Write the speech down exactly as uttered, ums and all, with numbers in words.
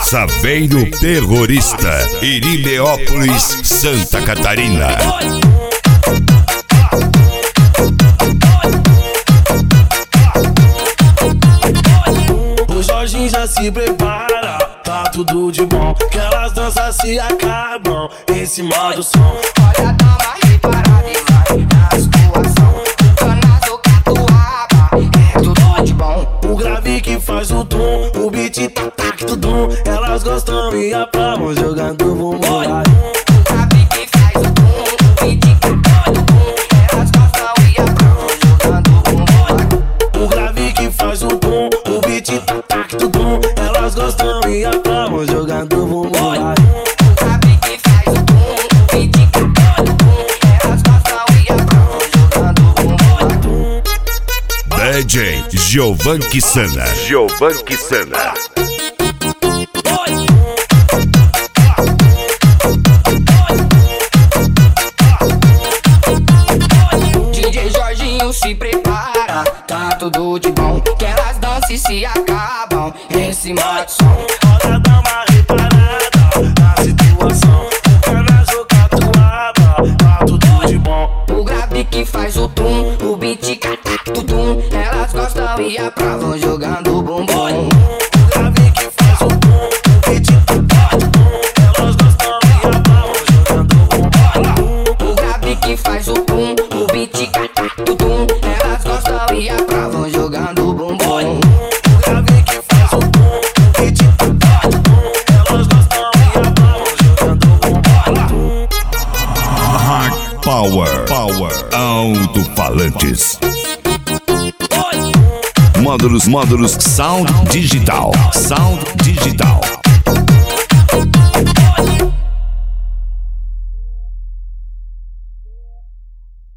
Saveiro Terrorista, Irileópolis, Santa Catarina. O Jorginho já se prepara, tá tudo de bom, que elas danças se acabam em cima do som. Olha, dá uma reparada e vai na situação. O canazo catuaba, é tudo de bom. O grave que faz o tom, o beat tá tac tudum. Elas gostam e aplaudem jogando bumbum. O grave que faz o tom, o beat tá tudum. Elas gostam e aplaudem jogando bumbum. O grave que faz o tom, o beat tá tac tudum. Elas gostam e aplaudem jogando bumbum. D J Giovan Kisana. Giovan Kisana. D J Jorginho se prepara, tá tudo de bom, que elas dançam e se acabam em cima do som. Olha, dá uma reparada na situação. O canazo catuaba, tá tudo de bom. O grave que faz o tum, o beat catac tudum. Elas gostam e aprovam jogando bumbum. O grave que faz o tom, o beat tá tudum. Elas gostam e aplaudem jogando bumbum. O grave que faz o tum, o beat catac tudum. Elas gostam e aprovam jogando bumbum. O grave que faz o tom, o beat tá tudum. Elas gostam e aplaudem jogando bumbum. Hard Power. Power. Alto-falantes. Módulos, módulos Sound Digital. Sound Digital.